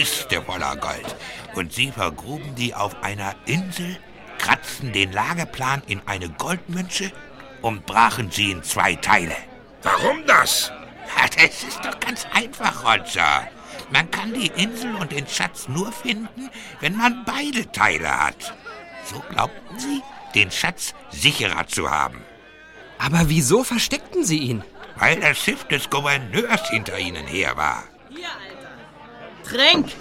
Kiste voller Gold. Und sie vergruben die auf einer Insel, kratzten den Lageplan in eine Goldmünze und brachen sie in 2 Teile. Warum das? Ja, das ist doch ganz einfach, Roger. Man kann die Insel und den Schatz nur finden, wenn man beide Teile hat. So glaubten sie, den Schatz sicherer zu haben. Aber wieso versteckten sie ihn? Weil das Schiff des Gouverneurs hinter ihnen her war. Hier, Alter. Trink!